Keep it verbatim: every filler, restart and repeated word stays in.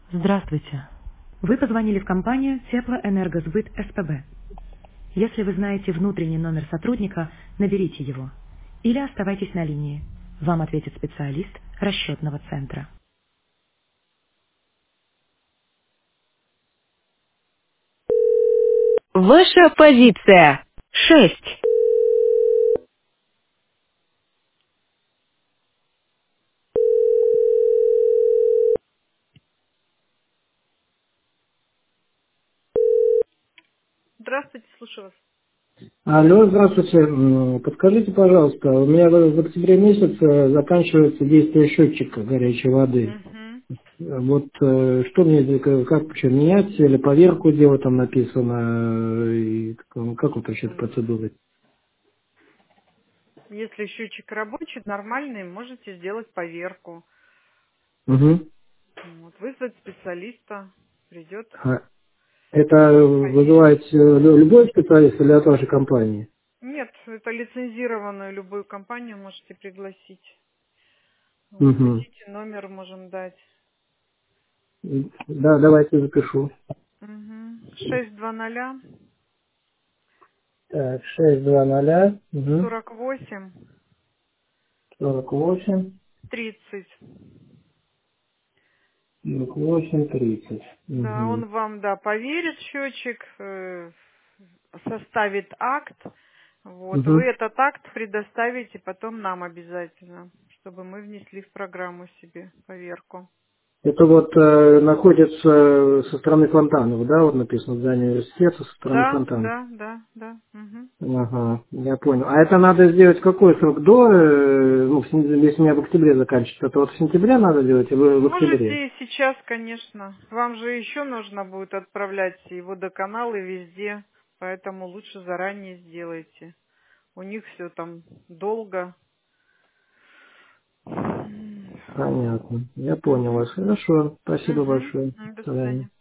Здравствуйте. Вы позвонили в компанию Теплоэнергосбыт СПБ. Если вы знаете внутренний номер сотрудника, наберите его. Или оставайтесь на линии. Вам ответит специалист расчетного центра. Ваша позиция. Шесть. Здравствуйте, слушаю вас. Алло, здравствуйте. М, Подскажите, пожалуйста, у меня в в октябре месяце заканчивается действие счетчика горячей воды. Мгм. Э, Вот э, что мне, здесь, э, как что, менять или поверку делать там написано, э, и как как вот вообще эта М, процедура? Если счетчик рабочий, нормальный, можете сделать поверку. Угу. Вот, вызвать специалиста, придет, А это поверит. вызывает э, лю- любой специалист или от вашей компании? Нет, это лицензированную любую компанию можете пригласить. Вот, Угу. хотите, номер можем дать. Да, давайте запишу. Угу. шесть два ноль Так, шесть два ноль, угу. сорок восемь сорок восемь, тридцать. сорок восемь, тридцать. Да, Угу. он вам, да, поверит счетчик, э, составит акт. Вот, вы Угу. этот акт предоставите потом нам обязательно, чтобы мы внесли в программу себе поверку. Это вот э, находится со стороны фонтанов, да, вот написано здание университета со стороны Да, фонтанов. да, да, да. Мгм. Ага, я понял. А это надо сделать какой срок до, э, ну, в сентя- если у меня в октябре заканчивается, то вот в сентябре надо делать, или в в октябре? Можете и сейчас, конечно. Вам же еще нужно будет отправлять и водоканал, и везде. Поэтому лучше заранее сделайте. У них все там долго. М. Понятно. Я понял Мгм. вас. Хорошо. Спасибо Мгм. большое. До До свидания. свидания.